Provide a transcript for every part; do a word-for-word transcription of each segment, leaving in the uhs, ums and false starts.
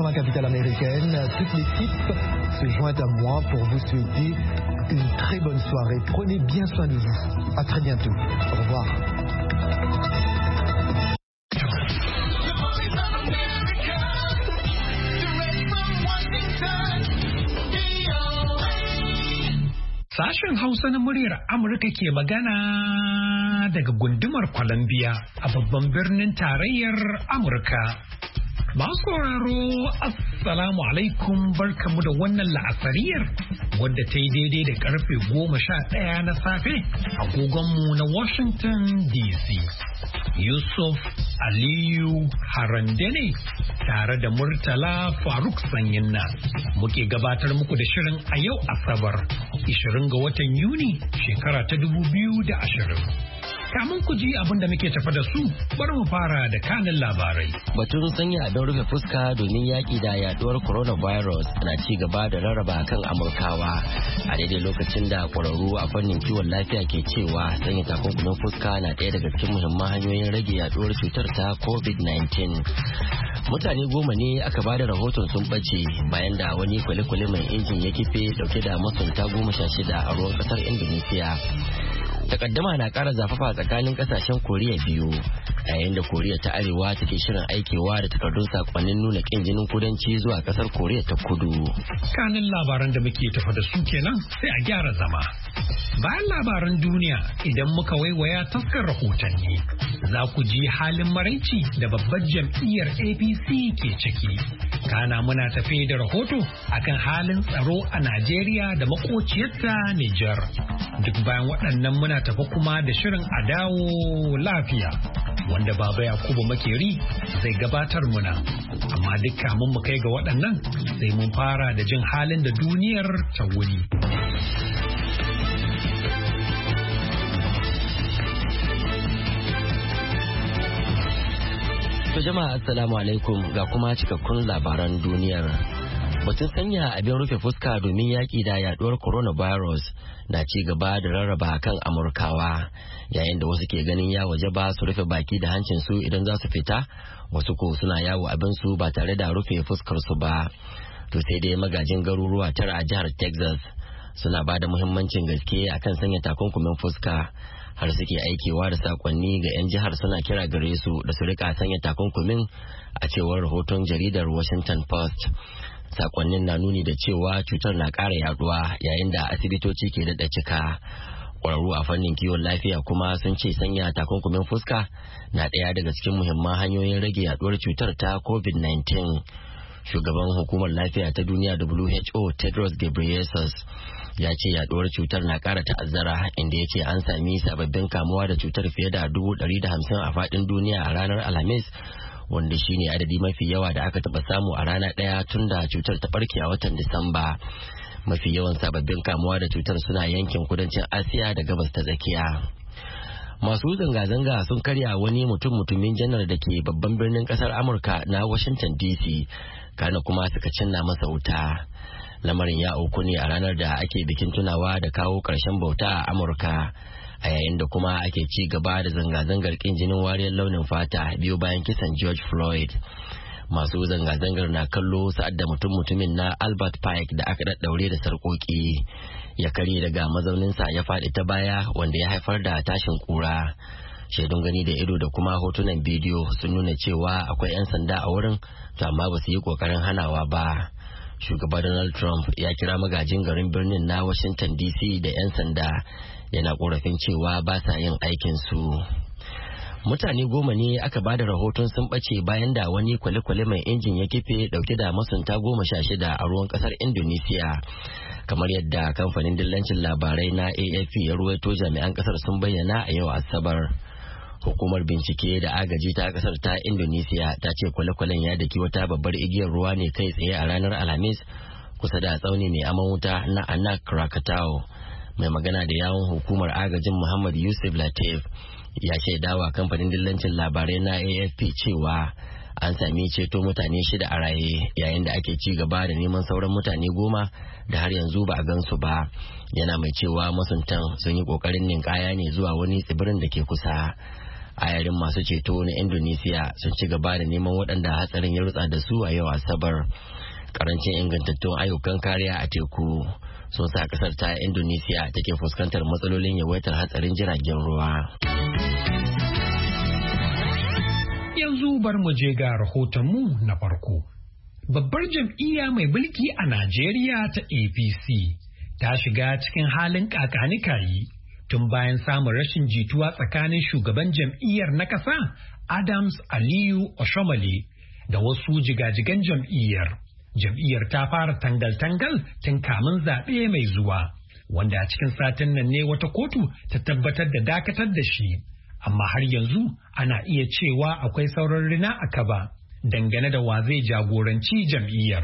dans la capitale américaine, toute l'équipe se joint à moi pour vous souhaiter une très bonne soirée. Prenez bien soin de vous. À très bientôt. Au revoir. Sashen Hausa na muryar Amurka ke magana daga gundumar Columbia a babban birnin tarayyar Amurka. Masu sauraro, Assalamu alaikum, barkamu da wannan la'asariyar wadda ta yi daidai da karfe goma sha ɗaya na safe agogonmu na Washington D C. Yusuf Aliyu Harande ne tare da Murtala Faruk Sanyinna muke gabatar muku da shirin a yau Asabar ishirin ga watan Yuni shekara ta dubu biyu da ashirin. Kamun ku ji abin da muke tafa da su, bari mu fara da kanin labarai. Batun sanya abin rufe fuska domin yaƙi da yaduwar coronavirus na ci gaba da rarraba kan Amurkawa a daidai lokacin da ƙwararru a fannin kiwon lafiya ke cewa sanya takunkumin fuska na ɗaya daga cikin muhimman hanyoyin rage yaduwar cutar ta covid nineteen. Mutane goma ne aka bada rahoton sun ɓace bayan da wani kwale-kwale mai injin ya kife dauke da masunta goma sha shida a ruwan ƙasar Indonesia. Takaddama na ƙara zafafa tsakanin ƙasashen Koriya biyu yayin da Koriya ta Arewa take shirin aikewa da takardun sakonnin nuna ƙin jinin kudanci zuwa ƙasar Koriya ta Kudu. Kanin labaran da muke tafa da su kenan sai a gyara zama. Bayan labaran duniya idan muka waiwaya taskar rahotanni za ku ji halin maraici da babbar jam'iyyar A P C ke ciki. Kana muna tafe da rahoto akan halin tsaro a Najeriya da makociyarta Nijar. Duk bayan waɗannan muna tafi kuma da shirin a dawo lafiya wanda Baba Yakubu Makeri zai gabatar muna. Amma duk kamun mu kai ga waɗannan sai mun fara da jin halin da duniyar ta wuni. To jama'a assalamu alaikum ga kuma cikakkun labaran duniyar. Batun sanya abin rufe fuska domin yaƙi da yaduwar coronavirus na ci gaba da rarraba kan Amurkawa yayin da wasu ke ganin ya waje ba su rufe baki da hancin su idan za su fita, wasu ko suna yawo abin su ba tare da rufe fuskar su ba. To sai dai magajin garuruwa tara a jihar Texas suna ba da muhimmancin gaske akan sanya takunkumin fuska. Har suke aikewa da sakonni ga 'yan jihar suna kira gare su da su rika sanya takunkumin a cewar rahoton jaridar Washington Post. Sakonnin na nuni da cewa cutar na ƙara yaduwa yayin da asibitoci ke daɗa cika. Ƙwararru a fannin kiwon lafiya kuma sun ce sanya takunkumin fuska na ɗaya daga cikin muhimman hanyoyin rage yaduwar cutar ta covid nineteen. Shugaban hukumar lafiya ta duniya W H O Tedros Ghebreyesus ya ce yaduwar cutar na ƙara ta'azzara inda ya ce an sami sababbin kamuwa da cutar fiye da dubu ɗari da hamsin a faɗin duniya a ranar Alhamis, wanda shine adadi mafi yawa da aka taɓa samu a rana ɗaya tun da cutar ta ɓarke a watan Disamba. Mafi yawan sababbin kamuwa da cutar suna yankin kudancin Asiya da gabas ta tsakiya. Masu zanga-zanga sun karya wani mutum-mutumin janar da ke babban birnin ƙasar Amurka na Washington D C, kana kuma suka cinna masa wuta. Lamarin ya auku ne a ranar da ake bikin tunawa da kawo ƙarshen bauta a Amurka, a yayin da kuma ake ci gaba da zanga-zangar ƙin jinin wariyar launin fata biyu bayan kisan George Floyd. Masu zanga-zangar na kallo sa'ad da mutum-mutumin na Albert Pike da aka daddaure da sarƙoƙi ya karye daga mazauninsa ya faɗi ta baya, wanda ya haifar da tashin ƙura. Shaidun gani da ido da kuma hotunan bidiyo sun nuna cewa akwai 'yan sanda a wurin, to amma ba su yi ƙoƙarin hanawa ba. Shugaba Donald Trump ya kira magajin garin birnin na Washington D C da 'yan sanda, yana korafin cewa ba sa yin aikinsu. Mutane goma ne aka ba da rahoton sun ɓace bayan da wani kwale-kwale mai injin ya kife dauke da masunta goma sha shida a ruwan ƙasar Indonesia. Kamar yadda kamfanin dillancin labarai na A F P ya ruwaito, jami'an ƙasar sun bayyana a yau Asabar. Hukumar bincike da agaji ta kasar ta Indonesia ta ce kwale-kwalen ya daki wata babbar igiyar ruwa ne kai tsaye a ranar Alhamis kusa da tsauni mai aman wuta na Anak Krakatau. Mai magana da yawun hukumar agajin Muhammad Yusuf Latif ya shaidawa kamfanin dillancin labarai na A F P cewa an sami ceto mutane shida a raye, yayin da ake ci gaba da neman sauran mutane goma da har yanzu ba a gansu ba. Yana mai cewa masuntan sun yi kokarin ninkaya ne zuwa wani tsibirin da ke kusa. ayarin masu ceto na Indonesia sun ci gaba da neman waɗanda hatsarin ya rutsa da su a yau Asabar. Karancin ingantattun ayyukan kariya a teku sun sa kasar ta Indonesia take fuskantar matsalolin yawaitar hatsarin jiragen ruwa. Yanzu bar mu je ga rahotonmu na farko. Babbar jam'iyya mai mulki a Najeriya ta A P C ta shiga cikin halin kakanikayi tun bayan samun rashin jituwa tsakanin shugaban jam'iyyar na ƙasa Adams Aliyu Oshomole da wasu jigajigan jam'iyyar. Jam'iyyar ta fara tangal-tangal tun kamun zaɓe mai zuwa, wanda a cikin satin nan ne wata kotu ta tabbatar da dakatar da shi. Amma har yanzu ana iya cewa akwai sauran rina a kaba dangane da wa zai jagoranci jam'iyyar.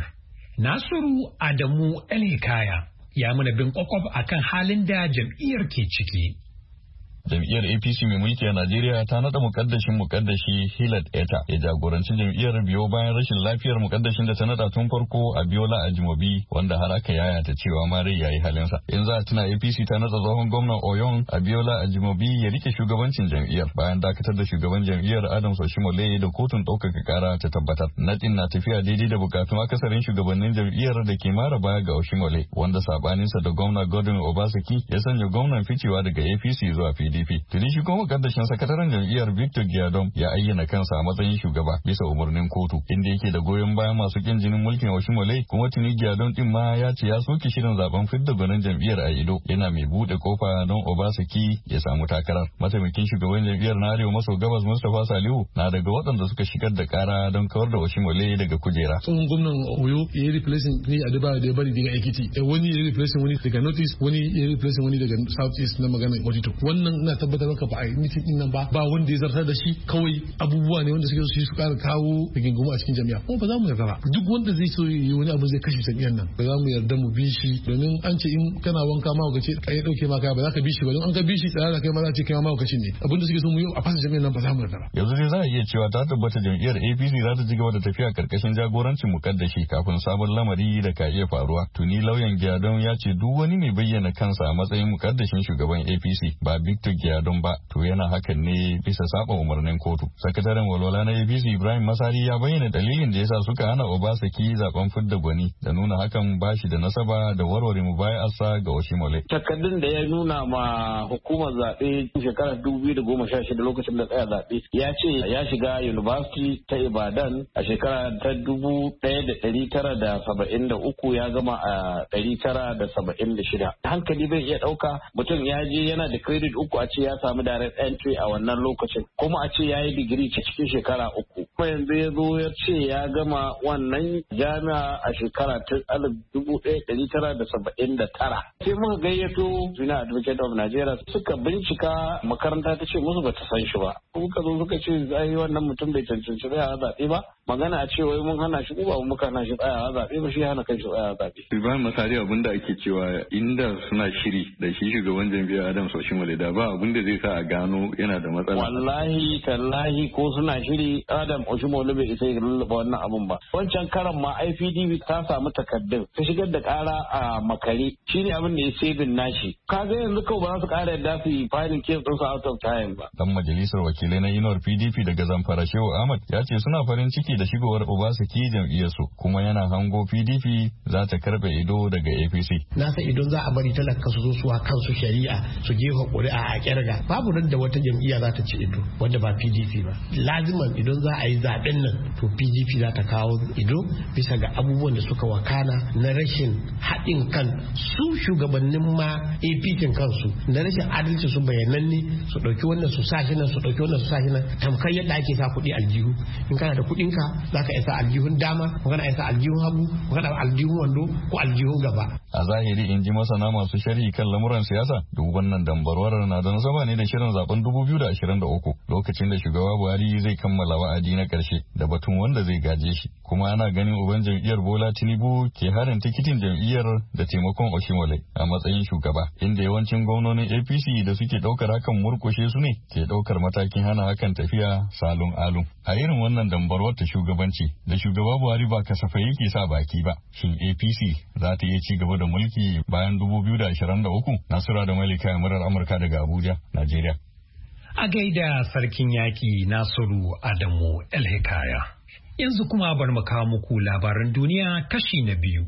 Nasiru Adamu El-Hikaya ya muna bin kwakwaf akan halin da jam'iyyar ke ciki. Jam'iyyar A P C mai mulki a Najeriya ta nada mukaddashin mukaddashi Hilad Eta ya jagoranci jam'iyyar biyo bayan rashin lafiyar mukaddashin da ta nada tun farko a Biola Ajimobi wanda har aka yayata cewa ma rai yayi halinsa. Yanzu a tuna A P C ta nada tsohon gwamnan Oyon a Biola Ajimobi ya rike shugabancin jam'iyyar bayan dakatar da shugaban jam'iyyar Adams Oshimole da kotun ɗaukaka kara ta tabbatar. Nadin na tafiya daidai da bukatun akasarin shugabannin jam'iyyar da ke mara baya ga Oshimole wanda sabaninsa da gwamna Godwin Obaseki ya sanya gwamnan ficewa daga A P C zuwa P D P. Tuni shi kuma mukaddashin sakataren jam'iyyar Victor Giadom ya ayyana kansa a matsayin shugaba bisa umarnin kotu inda yake da goyon bayan masu kin jinin mulkin Oshimole kuma tuni Giadom din ma ya ce ya soke shirin zaben fidda gwanin jam'iyyar a Edo yana mai bude kofa don Obaseki ya samu takarar. Mataimakin shugaban jam'iyyar na Arewa maso gabas Mustapha Salihu na daga waɗanda suka shigar da kara don kawar da Oshimole daga kujera. Tsohon gwamnan Oyo ya replacing ne a Adebayo da ya bari daga Ekiti, wani ya replacing wani daga North-East, wani ya replacing wani daga South-East na maganar Odito. Wannan ina tabbatar maka ba a yi mitin din nan ba ba wanda ya zartar da shi, kawai abubuwa ne wanda suke so su kara kawo rigingimu a cikin jami'a. Kuma ba za mu yarda ba. Duk wanda zai so yi wani abu zai kashe jami'an nan. Ba za mu yarda mu bi shi domin an ce in kana wanka ma ka ce kai dauke ma kaya ba za ka bi shi ba don an ka bi shi tsara kai ma za ce kai ma ka ne. Abin da suke so mu yi a fasa jami'an nan ba za mu yarda ba. Yanzu dai za a iya cewa ta tabbata jam'iyyar A P C za ta ci gaba da tafiya karkashin jagorancin mukaddashi kafin sabon lamari da ka iya faruwa. Tuni lauyan Giadom ya ce duk wani mai bayyana kansa a matsayin mukaddashin shugaban A P C ba Victor Giadom ba to yana hakan ne bisa saba umarnin kotu. Sakataren walwala na A P C Ibrahim Masari ya bayyana dalilin da yasa suka hana Obaseki zaben fidda gwani da nuna hakan ba shi da nasaba da warware mubayarsa ga Oshimole. Takardun da ya nuna ma hukumar zaɓe shekarar dubu biyu da goma sha shida lokacin da tsaya zaɓe ya ce ya shiga University ta Ibadan a shekara ta dubu ɗaya da ɗari tara da saba'in da uku ya gama a ɗari tara da saba'in da shida. Hankali bai iya ɗauka mutum ya je yana da credit uku a ce ya samu direct entry a wannan lokacin kuma a ce ya yi digiri cikin shekara uku kuma yanzu ya zo ya ce ya gama wannan jami'a a shekara ta alif dubu ɗaya ɗari tara da saba'in da tara sai muka gayyato Junior Advocate of Nigeria suka bincika makaranta ta ce musu bata san shi ba suka zo suka ce ai wannan mutum bai cancanci tsayawa zaɓe ba magana a ce wai mun hana shi ba muka hana shi tsayawa zaɓe ba shi hana kai shi tsayawa zaɓe. Ibrahim Masari abin da ake cewa inda suna shiri da shi shugaban jam'iyyar Adams Oshimole da ba abin da zai sa a gano yana da matsala. Wallahi tallahi ko suna shiri Adam Oshimole bai isa ya lullaba wannan abun ba. Wancan karan ma I P D B ta samu takaddun ta shigar da kara a makare shine abin da ya sabin nashi. Kaga yanzu kawai ba za su kara yadda su yi filing case ɗinsu out of time ba. Dan majalisar wakilai na inuwar P D P daga Zamfara Shehu Ahmad ya ce suna farin ciki da shigowar Obaseki jam'iyyarsu kuma yana hango P D P za ta karbe ido daga A P C. Na san idan za a bari talaka su zo su a kansu shari'a su jefa ƙuri'a a kyarga babu nan da wata jam'iyya za ta ci ido wanda ba P D P ba. Laziman idan za a yi zaben nan to P D P za ta kawo ido bisa ga abubuwan da suka wakana na rashin haɗin kan su shugabannin ma A P C kansu na rashin adalci su bayananne su ɗauki wannan su sa shi nan su ɗauki wannan su sa shi nan tamkar yadda ake sa kuɗi aljihu in kana da kuɗin ka za ka isa aljihun dama ko kana isa aljihun hagu ko kana aljihun wando ko aljihun gaba. A zahiri in ji masana masu sharhi kan lamuran siyasa duk wannan dambarwarar na da nasaba ne da shirin zaben dubu biyu da ashirin da uku lokacin da shugaba Buhari zai kammala wa'adi na karshe da batun wanda zai gaje shi kuma ana ganin uban jam'iyyar Bola Tinubu ke harin tikitin jam'iyyar da taimakon Oshimole a matsayin shugaba inda yawancin gwamnonin A P C da suke daukar hakan murkushe su ne ke daukar matakin hana hakan tafiya salon alun. A irin wannan dambarwar ta shugabanci da shugaba Buhari ba kasafai yake sa baki ba shin A P C za ta iya ci gaba da mulki bayan dubu biyu da ashirin da uku? Nasura da Malika murar Amurka daga Abuja, Najeriya. A gaida sarkin yaƙi Nasiru Adamu El Hikaya. Yanzu kuma bar mu kawo muku labaran duniya kashi na biyu.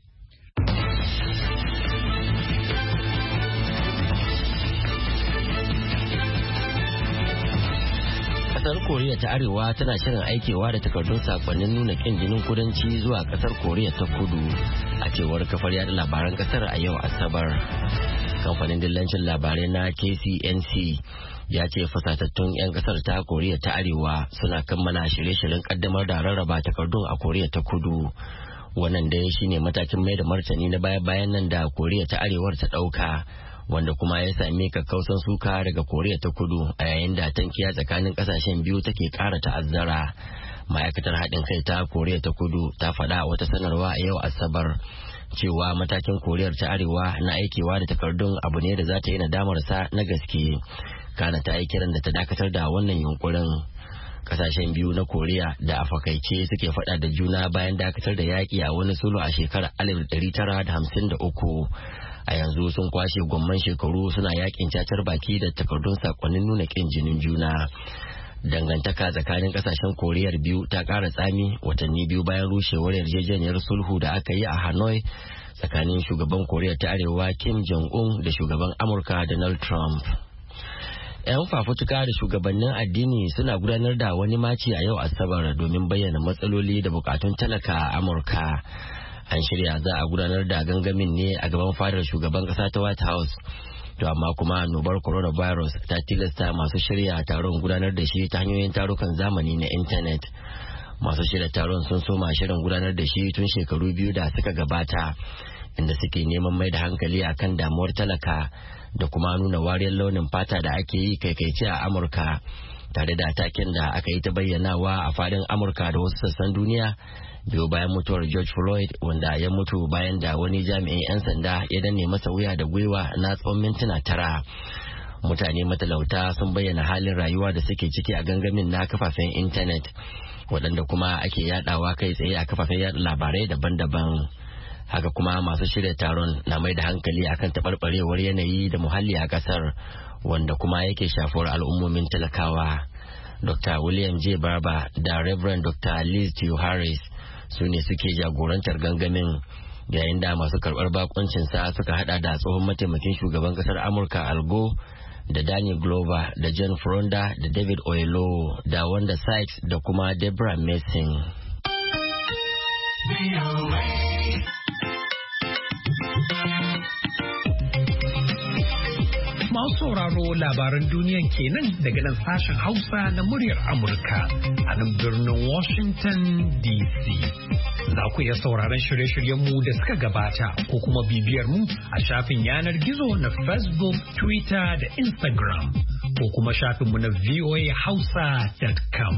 Kasar Koriya ta Arewa tana shirin aikewa da takardun sakonnin nuna kin jinin kudanci zuwa kasar Koriya ta Kudu a cewar kafar yada labaran kasar a yau Asabar. Kamfanin dillancin labarai na K C N C ya ce fasatattun 'yan kasar ta Koriya ta Arewa suna kammala shirye-shiryen kaddamar da rarraba takardun a Koriya ta Kudu. Wannan dai shine matakin mai da martani na baya-bayan nan da Koriya ta Arewar ta dauka, wanda kuma ya sami kakkausan suka daga Koriya ta Kudu a yayin da tankiya tsakanin kasashen biyu take kara ta'azzara. Ma'aikatar haɗin kai ta Koriya ta Kudu ta faɗa wata sanarwa a yau Asabar cewa matakin Koriyar ta Arewa na aikewa da takardun abu ne da za ta yi nadamarsa na gaske. Kana ta yi kiran da ta dakatar da wannan yunkurin. Kasashen biyu na Koriya da a fakaice suke faɗa da juna bayan dakatar da yaƙi a wani sulhu a shekarar alif ɗari tara da hamsin da uku. A yanzu sun kwashe gwamman shekaru suna yakin cacar baki da takardun sakonnin nuna kin jinin juna. Dangantaka tsakanin kasashen Koriyar biyu ta ƙara tsami watanni biyu bayan rushewar yarjejeniyar sulhu da aka yi a Hanoi tsakanin shugaban Koriya ta Arewa Kim Jong-un da shugaban Amurka Donald Trump. 'Yan fafutuka da shugabannin addini suna gudanar da wani maci a yau Asabar domin bayyana matsaloli da bukatun talaka a Amurka. An shirya za a gudanar da gangamin ne a gaban fadar shugaban kasa ta White House. To amma kuma annobar coronavirus ta tilasta masu shirya taron gudanar da shi ta hanyoyin tarukan zamani na intanet. Masu shirya taron sun soma shirin gudanar da shi tun shekaru biyu da suka gabata, inda suke neman mai da hankali akan damuwar talaka da kuma nuna wariyar launin fata da ake yi kaikaice a Amurka, tare da taken da aka yi ta bayyanawa a fadin Amurka da wasu sassan duniya biyo bayan mutuwar George Floyd, wanda ya mutu bayan da wani jami'in 'yan sanda ya danne masa wuya da gwiwa na tsawon mintuna tara. Mutane matalauta sun bayyana halin rayuwa da suke ciki a gangamin na kafafen intanet, waɗanda kuma ake yadawa kai tsaye a kafafen yada labarai daban-daban. Haka kuma masu shirya taron na mai da hankali akan taɓarɓarewar yanayi da muhalli a ƙasar, wanda kuma yake shafuwar al'ummomin talakawa. Doctor William J. Barber da Reverend Doctor Liz T. Harris su ne suke jagorantar gangamin, yayin da masu karɓar bakuncinsa suka hada da tsohon mataimakin shugaban ƙasar Amurka Al Gore da Danny Glover da John Fronda da David Oyelowo da Wanda Sykes da kuma Deborah Mason. Masu sauraro labaran duniyan kenan daga nan sashen Hausa na muryar Amurka a nan birnin Washington D C. Za ku iya sauraron shirye-shiryenmu da suka gabata ko kuma bibiyar mu a shafin yanar gizo na Facebook, Twitter da Instagram ko kuma shafinmu na v o a hausa dot com.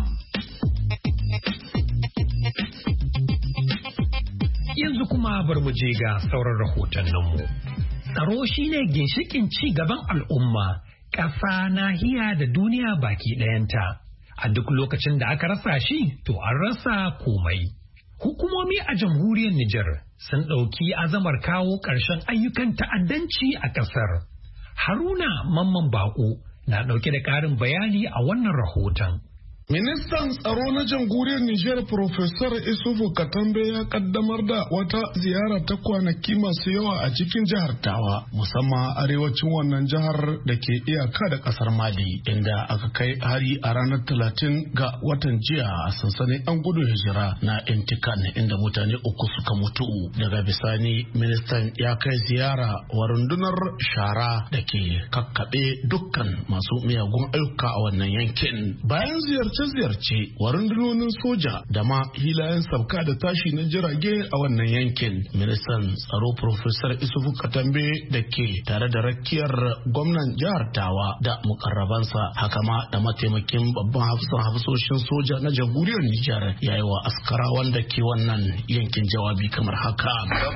Yanzu kuma bar mu je ga sauran rahotanninmu. Tsaro shine ginshikin ci gaban al'umma, ƙasa, nahiya da duniya baki ɗayanta. A duk lokacin da aka rasa shi, to an rasa komai. Hukumomi a jamhuriyar Nijar sun ɗauki azamar kawo ƙarshen ayyukan ta'addanci a ƙasar. Haruna Mamman Bako na ɗauke da ƙarin bayani a wannan rahoton. Ministan tsaro na jamhuriyar Nijar Profesor Isufu Katambe ya kaddamar da wata ziyara ta kwanaki masu yawa a cikin jihar Tawa, musamman arewacin wannan jihar da ke iyaka da kasar Mali, inda aka kai hari a ranar talatin ga watan jiya a sansanin an gudun hijira na Intikan, inda mutane uku suka mutu. Daga bisani ministan ya kai ziyara wa rundunar shara da ke kakkaɓe dukkan masu miyagun ayyuka a wannan yankin. Bayan ziyarce ziyarce wa rundunonin soja da ma hilayen sabka da tashi na jirage a wannan yankin, ministan tsaro Profesor Isufu Katambe da ke tare da rakiyar gwamnan jihar Tawa da mukarrabansa, haka ma da mataimakin babban hafsan hafsoshin soja na jamhuriyar Nijar, yayi wa askara wanda ke wannan yankin jawabi kamar haka.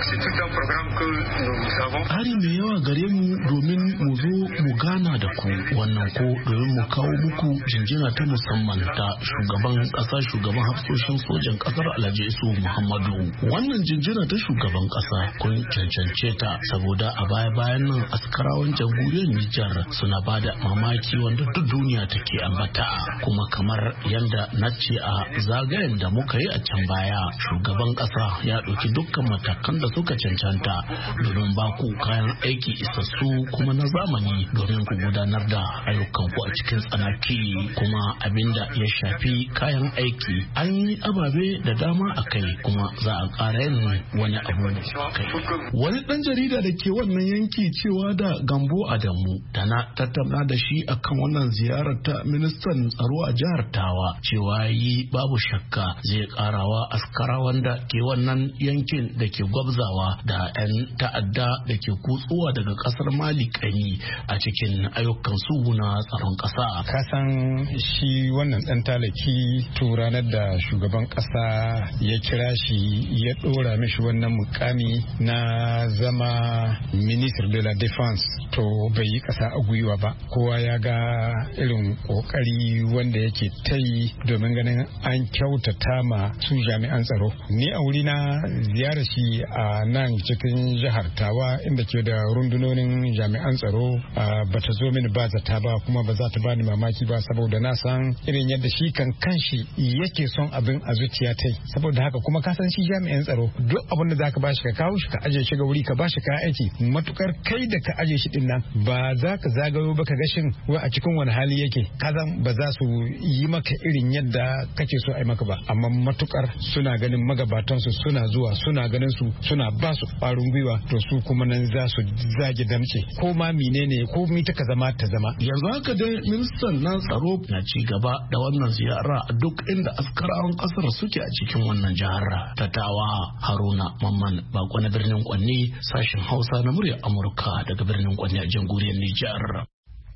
Hari mai yawa gare mu domin mu zo mu gana da ku, wannan ko domin mu kawo muku jinjina ta musamman ta shugaban ƙasa shugaban hafsoshin sojan ƙasar Alhaji Isu Muhammadu. Wannan jinjina ta shugaban ƙasa kun cancance ta saboda a baya-bayan nan askarawan jamhuriyar Nijar suna ba da mamaki wanda duk duniya take ambata, kuma kamar yanda na ce a zagayen da muka yi a can baya, shugaban ƙasa ya ɗauki dukkan matakan da suka cancanta domin ba ku kayan aiki isassu kuma na zamani domin ku gudanar da ayyukanku a cikin tsanaki. Kuma abinda ya shafi kayan aiki an yi ababe da dama a kai, kuma za a ƙara yin wani abu kai. Wani ɗan jarida da ke wannan yanki cewa da Gambo Adamu da na tattauna da shi akan wannan ziyarar ta ministan tsaro a jihar Tawa cewa yi babu shakka zai karawa askara wanda ke wannan yankin da ke gwabzawa da 'yan ta'adda da ke kutsuwa daga kasar Mali kani a cikin ayyukan su na tsaron kasa. Kasan shi wannan dan talaki to ranar da shugaban kasa ya kira shi ya dora mishi wannan mukami na zama minister de la defense to bai yi kasa a gwiwa ba. Kowa ya ga irin kokari wanda yake ta yi domin ganin an kyautata ma su jami'an tsaro. Ni a wuri na ziyarar shi a nan cikin jihar Tawa inda ke da rundunonin jami'an tsaro ba ta zo mini ba zata ba, kuma ba za ta bani mamaki ba saboda na san irin yadda shi kan kanshi yake son abin a zuciya ta yi. Saboda haka kuma ka san shi jami'an tsaro duk abin da zaka bashi ka kawo shi ka aje shi ga wuri ka bashi ka aiki, matukar kai da ka aje shi din nan ba za ka zagayo ba ka ga shin wai a cikin wani hali yake, kazan ba za su yi maka irin yadda kake so a yi maka ba. Amma matukar suna ganin magabatansu suna zuwa suna ganin su suna ba su ƙwarin gwiwa, to su kuma nan za su zage damce ko ma menene ko mi ta ka zama ta zama. Yanzu haka dai ministan na tsaro na ci gaba da wannan ziyara a duk inda askarawan kasar suke a cikin wannan jihar ta Tawa. Haruna Mamman Bako na birnin Kwanni, sashen Hausa na muryar Amurka daga birnin Kwanni a jamhuriyar Nijar.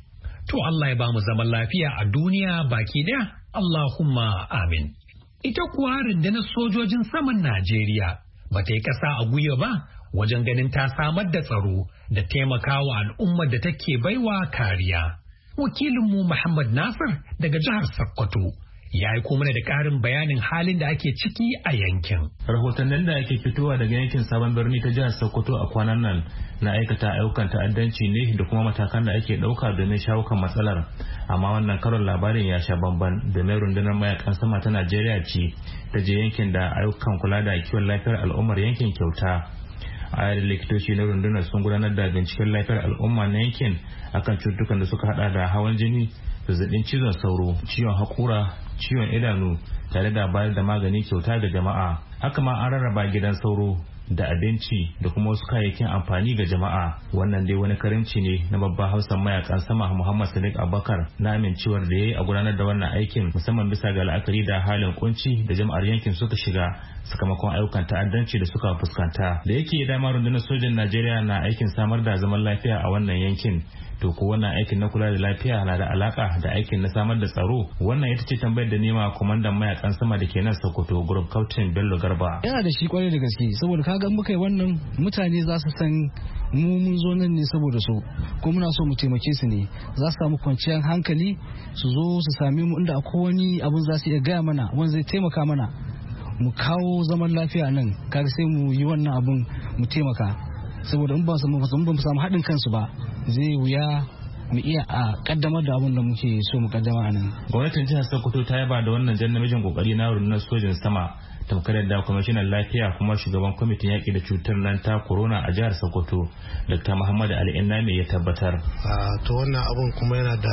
To Allah ya ba mu zaman lafiya a duniya baki daya, Allahumma amin. Ita kuwa rundunar sojojin saman Najeriya ba ta yi ƙasa a gwiwa ba wajen ganin ta samar da tsaro da taimakawa al'ummar da take baiwa kariya. Wakilinmu Muhammad Nasir daga jihar Sokoto ya yi kuma da ƙarin bayanin halin da ake ciki a yankin. Rahotannin da ake fitowa daga yankin Sabon Birni ta jihar Sokoto a kwanan nan na aikata ayyukan ta'addanci ne da kuma matakan da ake ɗauka domin shawo kan matsalar. Amma wannan karon labarin ya sha bamban domin rundunar mayakan sama ta Najeriya ce ta je yankin da ayyukan kula da kiwon lafiyar al'ummar yankin kyauta. Ayar likitoci na rundunar sun gudanar da binciken lafiyar al'umma na yankin akan cututtukan da suka hada da hawan jini, zazzabin cizon sauro, ciwon haƙura, ciwon idanu, tare da bayar da magani kyauta ga jama'a. Haka ma an rarraba gidan sauro da abinci da kuma wasu kayayyakin amfani ga jama'a. Wannan dai wani karimci ne na babban hausan mayakan sama Muhammad Sadiq Abubakar na amincewar da ya yi a gudanar da wannan aikin, musamman bisa ga la'akari da halin kunci da jama'ar yankin suka shiga sakamakon ayyukan ta'addanci da suka fuskanta. Da yake dama rundunar sojan Najeriya na aikin samar da zaman lafiya a wannan yankin, to ko wannan aikin na kula da lafiya na da alaka da aikin na samar da tsaro? Wannan ita ce tambayar da nema kwamandan mayakan sama da ke nan Sokoto, Group Captain Bello Garba. Yana da shi kwarai da gaske, saboda kaga muka yi wannan mutane za su san mu mun zo nan ne saboda su, ko muna so mu taimake su ne, za su samu kwanciyar hankali su zo su same mu inda akwai wani abun za su iya gaya mana wanda zai taimaka mana mu kawo zaman lafiya nan. Kaga sai mu yi wannan abun mu taimaka, saboda in ba su samu haɗin kansu ba zai wuya mu iya a kaddamar da abin da muke so mu kaddama a nan. Gwamnatin jihar Sokoto ta yaba da wannan jan namijin kokari na rundunar sojin sama, tamkar da kwamishinan lafiya kuma shugaban kwamitin yaƙi da cutar nan ta corona a jihar Sokoto, Dr. Muhammad Ali Inname ya tabbatar. To wannan abun kuma yana da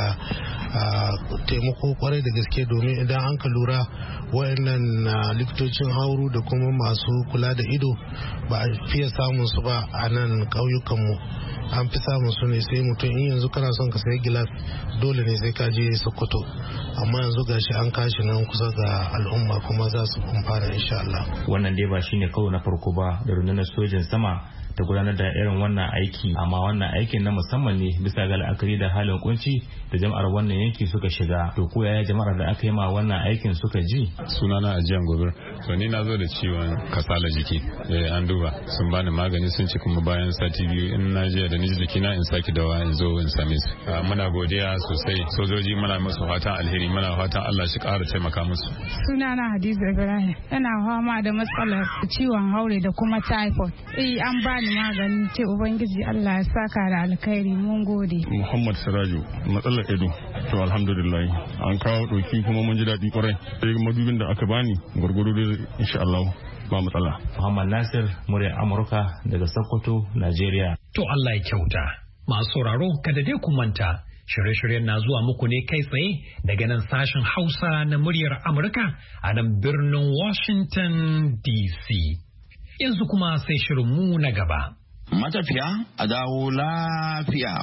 taimako kwarai da gaske, domin idan an ka lura wayannan likitocin hauru da kuma masu kula da ido ba a fiye samun su ba a nan ƙauyukanmu. An fi samun su ne sai mutum in yanzu kana son ka sayi gilas dole ne sai ka je Sokoto, amma yanzu gashi an kashi nan kusa ga al'umma kuma za su amfana insha Allah. Wannan dai ba shine karo na farko ba da rundunar sojin sama ta gudanar da irin wannan aiki, amma wannan aikin na musamman ne bisa ga la'akari da halin kunci da jama'ar wannan yanki suka shiga. To ko yaya jama'ar da aka yi ma wannan aikin suka ji? Sunana Ajiyan Gobir. To ni na zo da ciwon kasala jiki. Eh an duba sun bani magani sun ci kuma bayan sati biyu in na je da ni jiki na in saki dawa in zo in same su. Muna godiya sosai sojoji, muna musu fatan alheri, muna fatan Allah shi ƙara taimaka musu. Sunana Hadiza Ibrahim. Ina fama da matsalar ciwon haure da kuma typhoid. Eh an bani magani, ce ubangiji Allah ya saka da alkhairi, mun gode. Muhammad Siraju, matsalar ido. To alhamdulillah an kawo doki kuma mun ji daɗi kwarai. Sai madubin da aka bani gurguru da insha Allah ba matsala. Muhammad Nasir, murya Amurka daga Sokoto, Najeriya. To Allah ya kyauta. Masu sauraro kada dai ku manta. Shirye-shiryen na zuwa muku ne kai tsaye daga nan sashen Hausa na muryar Amurka a nan birnin Washington D C. Yanzu kuma sai shirinmu na gaba. Matafiya a dawo lafiya.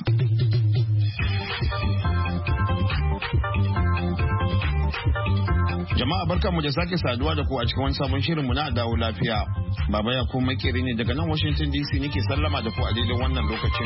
Jama'a barkanmu da sake saduwa da ku a cikin wani sabon shirinmu na dawo lafiya. Baba ya kuma makeri ne daga nan Washington D C nake sallama da ku a daidai wannan lokacin.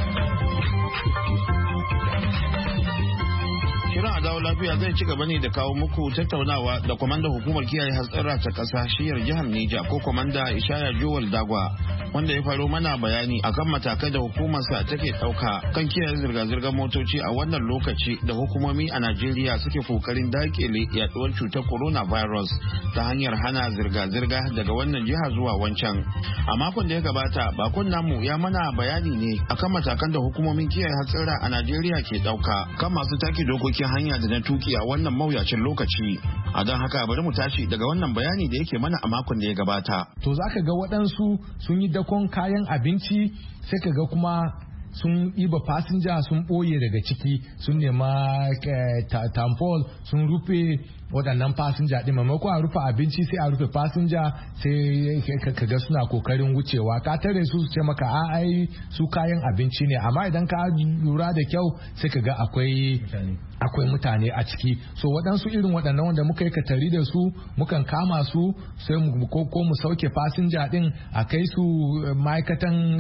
Shirin a dawo lafiya zai ci gaba ne da kawo muku tattaunawa da kwamandan hukumar kiyaye hatsara ta ƙasa shiyar jihar Neja ko kwamanda Ishaya Jowal Dagwa, wanda ya faro mana bayani akan matakai da hukumarsa take ɗauka kan kiyaye zirga-zirgar motoci a wannan lokaci da hukumomi a Najeriya suke kokarin dakile yaduwar cutar coronavirus ta hanyar hana zirga-zirga daga wannan jiha zuwa wancan. A makon da ya gabata, bakon namu ya mana bayani ne akan matakan da hukumomin kiyaye hatsara a Najeriya ke ɗauka kan masu take dokokin hanya da na tuki a wannan mawuyacin lokaci. A don haka bari mu tashi daga wannan bayani da yake mana a makon da ya gabata. To zaka ga waɗansu sun yi dakon kayan abinci, sai ka ga kuma sun ɗiba fasinja sun ɓoye daga ciki, sun nema tampol sun rufe waɗannan fasinja ɗin. Maimakon a rufe abinci sai a rufe fasinja, sai ka ga suna kokarin wucewa, ka tare su su ce maka a ai su kayan abinci ne, amma idan ka lura da kyau sai ka ga akwai akwai mutane a ciki. So waɗansu irin waɗannan wanda muka yi katari da su mukan kama su sai mu ko mu sauke fasinja ɗin a kai su ma'aikatan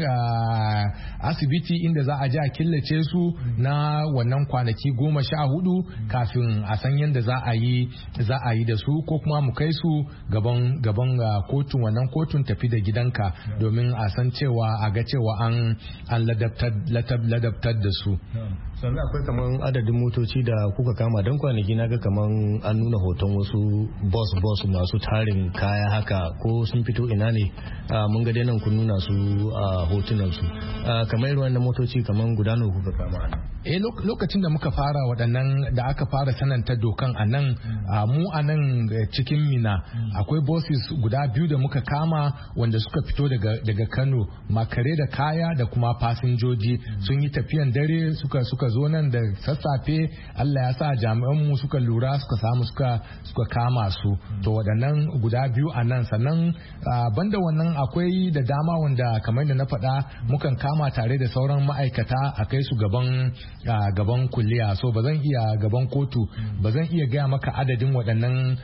asibiti inda za a je a killace su na wannan kwanaki goma sha hudu kafin a san yadda za a yi za a yi da su, ko kuma mu kai su gaban gaban kotun, wannan kotun tafi da gidanka, domin a san cewa a ga cewa an an ladabtar da su. Sannan akwai kaman adadin motoci da kuka kama don kwanaki na ga kaman an nuna hoton wasu bus bus masu tarin kaya haka, ko sun fito ina ne? Mun ga dai nan kun nuna su a hotunan su. Kamar irin wannan motoci kaman guda nawa kuka kama? Eh lokacin da muka fara waɗannan da aka fara sananta dokan a nan mu a nan cikin Mina akwai buses guda biyu da muka kama wanda suka fito daga daga Kano makare da kaya da kuma fasinjoji, sun yi tafiyan dare suka suka zo nan da sassafe. Allah ya sa jami'an mu suka lura suka samu suka suka kama su. To waɗannan guda biyu a nan, sannan banda wannan akwai da dama wanda kamar da na faɗa mukan kama tare da sauran ma'aikata a kai su gaban gaban kuliya. So ba zan iya gaban kotu ba zan iya gaya maka adadin waɗannan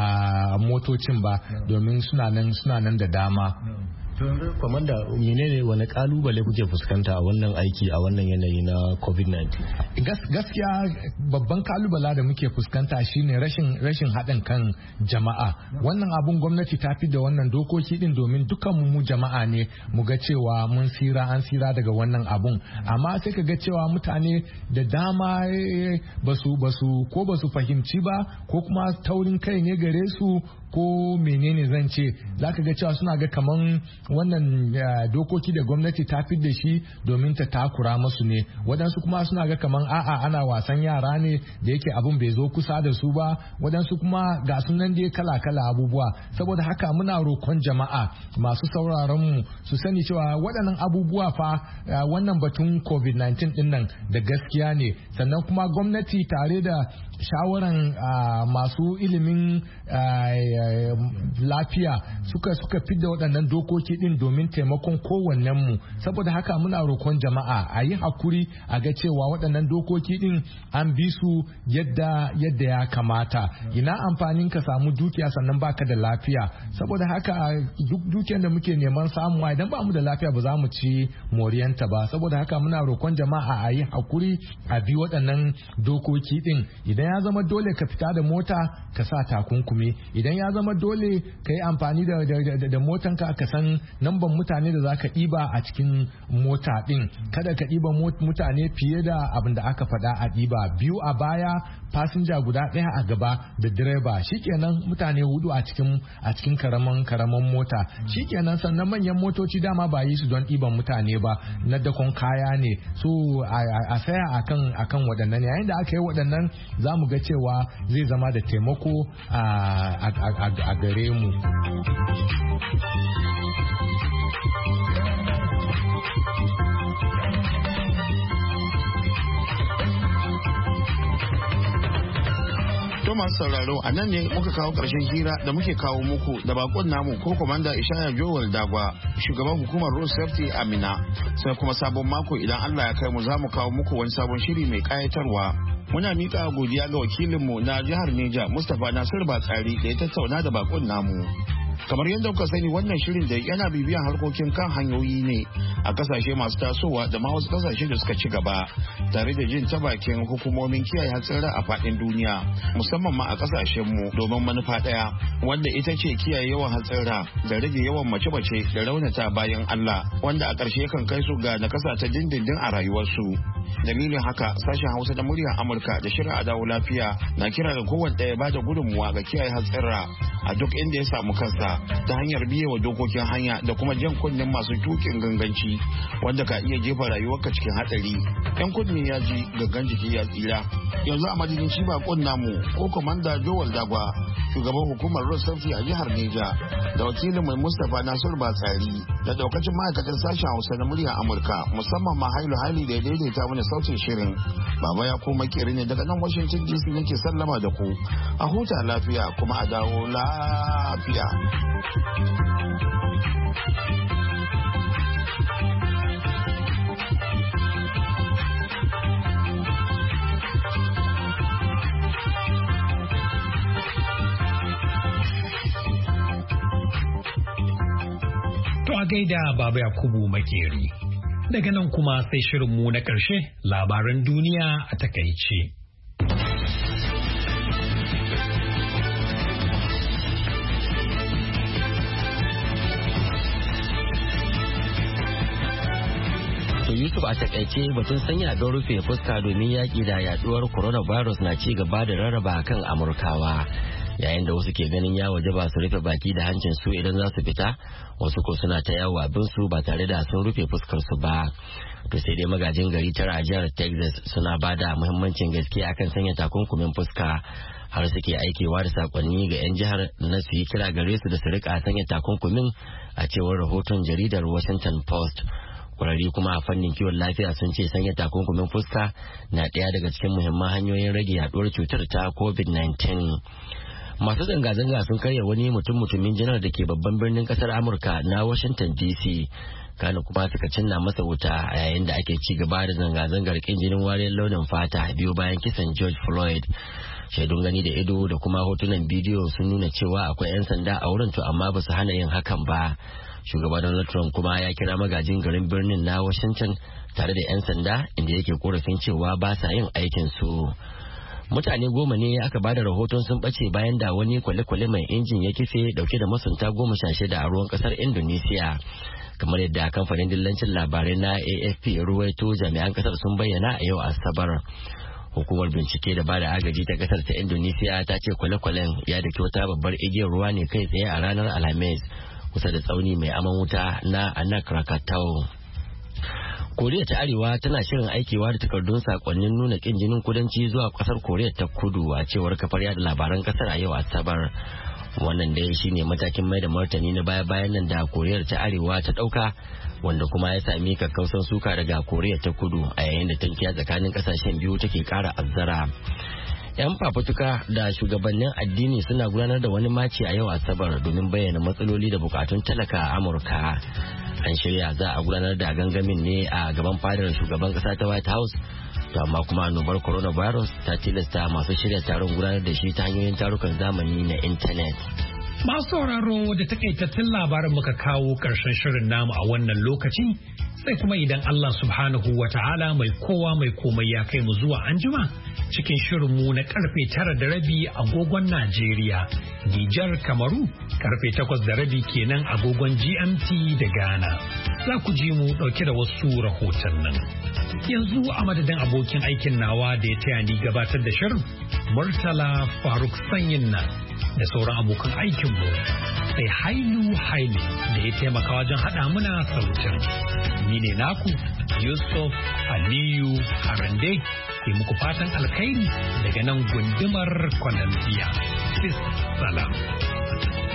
motocin ba, domin suna nan suna nan da dama. Kwamanda, menene wani kalubale kuke fuskanta a wannan aiki a wannan yanayi na covid nineteen? Gaskiya babban kalubala da muke fuskanta shine rashin rashin haɗin kan jama'a. Wannan abun gwamnati ta fi da wannan dokoki din domin dukan mu jama'a ne mu ga cewa mun sira an sira daga wannan abun, amma sai ka ga cewa mutane da dama basu basu ko basu fahimci ba, ko kuma taurin kai ne gare su, ko menene zan ce. Zaka ga cewa suna ga kaman wannan dokoki da gwamnati ta fi da shi domin ta takura masu ne, waɗansu kuma suna ga kaman a'a ana wasan yara ne da yake abun bai zo kusa da su ba, waɗansu kuma ga sunan dai kala-kala abubuwa. Saboda haka muna roƙon jama'a masu sauraron mu su sani cewa waɗannan abubuwa fa wannan batun covid nineteen din nan da gaskiya ne, sannan kuma gwamnati tare da shawaran masu ilimin lafiya suka suka fidda waɗannan dokoki din domin taimakon kowannen mu. Saboda haka muna roƙon jama'a a yi hakuri a ga cewa waɗannan dokoki din an bi su yadda yadda ya kamata. Ina amfanin ka samu dukiya sannan baka da lafiya. Saboda haka duk dukiyar da muke neman samuwa idan ba mu da lafiya ba za mu ci moriyanta ba. Saboda haka muna roƙon jama'a a yi hakuri a bi waɗannan dokoki din. Idan ya zama dole ka fita da mota ka sa takunkumi, idan ya zama dole ka yi amfani da, da, da, da motanka ka san namban mutane da za ka ɗiba a cikin mota ɗin. Kada ka ɗiba mutane fiye da abin da aka faɗa a ɗiba, biyu a baya fasinja guda ɗaya a gaba da direba, shikenan mutane hudu a cikin a cikin karaman karaman mota, shikenan. Sannan manyan motoci dama ba yi su don ɗiban mutane ba, na dakon kaya ne, so a saya akan akan waɗannan. Yayin da aka yi waɗannan za mu ga cewa zai zama da taimako a gare mu. To masu sauraro a nan ne muka kawo ƙarshen hira da muke kawo muku da bakon namu ko komanda Ishaya Joel Dagwa, shugaban hukumar Road Safety Amina. Sai kuma sabon mako idan Allah ya kai mu za mu kawo muku wani sabon shiri mai ƙayatarwa. Muna miƙa godiya ga wakilinmu na jihar Neja Mustapha Nasir Batsari da ya tattauna da bakon namu. Kamar yadda kuka sani wannan shirin da yana bibiyan harkokin kan hanyoyi ne a kasashe masu tasowa da ma wasu kasashe da suka ci gaba, tare da jin ta bakin hukumomin kiyaye hatsara a faɗin duniya, musamman ma a kasashen mu, domin manufa ɗaya wanda ita ce kiyaye yawan hatsara da rage yawan mace-mace da raunata bayan Allah, wanda a ƙarshe kan kai su ga nakasa ta dindindin a rayuwarsu. Dalilin haka sashen Hausa da muryar Amurka da shirin Adawo Lafiya na kira ga kowanne ɗaya ba da gudunmuwa ga kiyaye hatsara a duk inda ya samu kansa ta hanyar biyewa dokokin hanya da kuma jan kunnen masu tukin ganganci wanda ka iya jefa rayuwarka cikin hatsari. Yan kunne ya ji gangan jiki ya tsira. Yanzu a madadin shi bakon namu ko komanda Joel Dagwa, shugaban hukumar Road Safety a jihar Neja, da wakilin mai Mustapha Nasir Batsari da daukacin ma'aikatan sashen Hausa na muryar Amurka, musamman ma Hailu Hali da ya daidaita mana sautin shirin. Baba ya koma kere ne daga nan Washington D C nake sallama da ku. A huta lafiya kuma a dawo lafiya. To a gaida Baba Yakubu Makeri. Daga nan kuma sai shirinmu na ƙarshe, labaran duniya a takaice. To Yusuf, a takaice batun sanya abin rufe fuska domin yaƙi da yaduwar coronavirus na ci gaba da rarraba kan Amurkawa. Yayin da wasu ke ganin ya waje ba su rufe baki da hancin su idan za su fita, wasu ko suna ta yawo abin su ba tare da sun rufe fuskar su ba. To sai dai magajin gari tara a jihar Texas suna ba da muhimmancin gaske akan sanya takunkumin fuska, har suke aikewa da sakonni ga 'yan jihar na su yi kira gare su da su rika sanya takunkumin, a cewar rahoton jaridar Washington Post. Kwararri kuma a fannin kiwon lafiya sun ce sanya takunkumin fuska na ɗaya daga cikin muhimman hanyoyin rage yaduwar cutar ta covid nineteen. Masu zanga-zanga sun karya wani mutum-mutumin janar da ke babban birnin kasar Amurka na Washington D C. Kana kuma suka cinna masa wuta a yayin da ake ci gaba da zanga-zangar kin jinin wariyar launin fata biyu bayan kisan George Floyd. Shaidun gani da ido da kuma hotunan bidiyo sun nuna cewa akwai 'yan sanda a wurin, to amma ba su hana yin hakan ba. Shugaba Donald Trump kuma ya kira magajin garin birnin na Washington tare da 'yan sanda, inda yake korafin cewa ba sa yin aikin su. Mutane goma ne aka bada rahoton sun bace bayan da wani kwale-kwale mai injin ya kife dauke da masunta goma sha shida a ruwan kasar Indonesia. Kamar yadda kamfanin dillancin labarai na A F P ruwaito, jami'an kasar sun bayyana a yau Asabar. Hukumar bincike da bada agaji ta kasar ta Indonesia ta ce kwale-kwalen ya daki wata babbar igiyar ruwa ne kai tsaye a ranar Alhamis kusa da tsauni mai aman wuta na Anak Krakatau. Koriya ta Arewa tana shirin aikewa da takardun sakonnin nuna kin jinin kudanci zuwa kasar Koriya ta Kudu, a cewar kafar yada labaran kasar a yau Asabar. Wannan dai shine matakin mai da martani na baya-bayan nan da Koriya ta Arewa ta dauka, wanda kuma ya sami kakkausan suka daga Koriya ta Kudu a yayin da tankiya tsakanin kasashen biyu take kara azzara. 'Yan fafutuka da shugabannin addini suna gudanar da wani maci a yau Asabar domin bayyana matsaloli da bukatun talaka a Amurka. An shirya za a gudanar da gangamin ne a gaban fadar shugaban kasa ta White House, to amma kuma annobar coronavirus ta tilasta masu shirya taron gudanar da shi ta hanyoyin tarukan zamani na intanet. Masu sauraro da takaitattun labarin muka kawo ƙarshen shirin namu a wannan lokaci, sai kuma idan Allah subhanahu wa ta'ala mai kowa mai komai ya kai mu zuwa anjima cikin shirinmu na karfe tara da rabi agogon Najeriya, Nijar, Kamaru, karfe takwas da rabi kenan agogon G M T da Ghana. Za ku ji mu ɗauke da wasu rahotannin. Yanzu a madadin abokin aikin nawa da ya taya ni gabatar da shirin, Murtala Faruk Sanyin nan da sauran abokan aikinmu, sai Hailu Haile da ya taimaka wajen haɗa muna sautin. Ni ne naku Yusuf Aliyu Harande ke muku fatan alkhairi daga nan gundumar Columbia. Peace, salam.